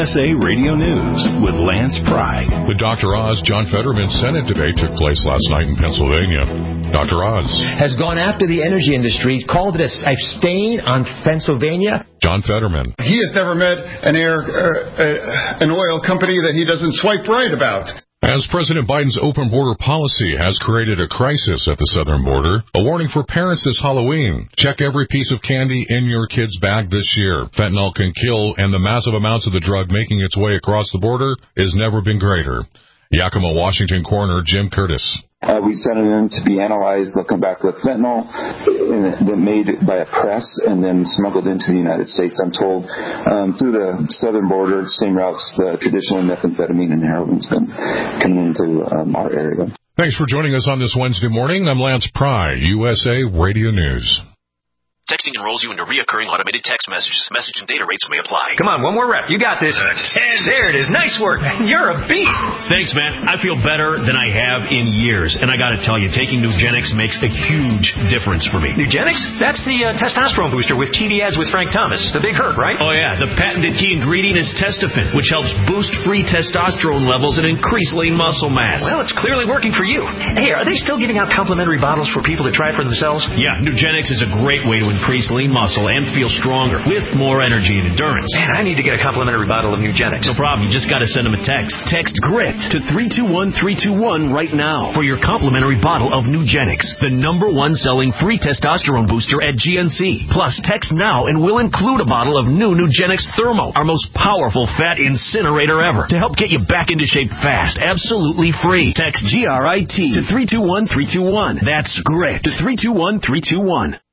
USA Radio News with Lance Pry. The Dr. Oz John Fetterman Senate debate took place last night in Pennsylvania. Dr. Oz has gone after the energy industry, called it a stain on Pennsylvania. John Fetterman. He has never met an oil company that he doesn't swipe right about. As President Biden's open border policy has created a crisis at the southern border, a warning for parents this Halloween. Check every piece of candy in your kid's bag this year. Fentanyl can kill, and the massive amounts of the drug making its way across the border has never been greater. Yakima, Washington coroner Jim Curtis. We sent it in to be analyzed, looking back with fentanyl, then made by a press and then smuggled into the United States, I'm told, through the southern border, same routes the traditional methamphetamine and heroin's been coming into our area. Thanks for joining us on this Wednesday morning. I'm Lance Pry, USA Radio News. Texting enrolls you into reoccurring automated text messages. Message and data rates may apply. Come on, one more rep. You got this. 10. There it is. Nice work. You're a beast. Thanks, man. I feel better than I have in years. And I got to tell you, taking Nugenix makes a huge difference for me. Nugenix? That's the testosterone booster with TV ads with Frank Thomas. The big hurt, right? Oh, yeah. The patented key ingredient is Testofen, which helps boost free testosterone levels and increase lean muscle mass. Well, it's clearly working for you. Hey, are they still giving out complimentary bottles for people to try for themselves? Yeah, Nugenix is a great way to increase lean muscle and feel stronger with more energy and endurance. Man, I need to get a complimentary bottle of Nugenix. No problem. You just got to send them a text. Text GRIT to 321321 right now for your complimentary bottle of Nugenix, the #1 selling free testosterone booster at GNC. Plus, text now and we'll include a bottle of new Nugenix Thermo, our most powerful fat incinerator ever, to help get you back into shape fast, absolutely free. Text GRIT to 321321. That's GRIT to 321321.